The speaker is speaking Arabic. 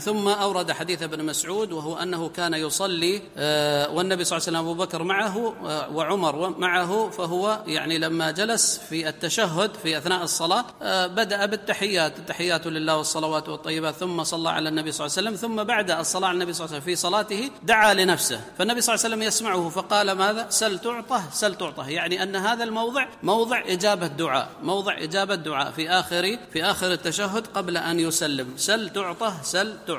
ثم أورد حديث ابن مسعود، وهو أنه كان يصلي والنبي صلى الله عليه وسلم أبو بكر معه وعمر معه، فهو يعني لما جلس في التشهد في أثناء الصلاة بدأ بالتحيات، التحيات لله والصلوات والطيبات، ثم صلى على النبي صلى الله عليه وسلم، ثم بعد الصلاة على النبي صلى الله عليه وسلم في صلاته دعا لنفسه، فالنبي صلى الله عليه وسلم يسمعه فقال ماذا؟ سل تعطه سل تعطه، يعني أن هذا الموضع موضع إجابة دعاء، موضع إجابة دعاء في آخر التشهد قبل أن يسلم، سل تعطه سل تعطه.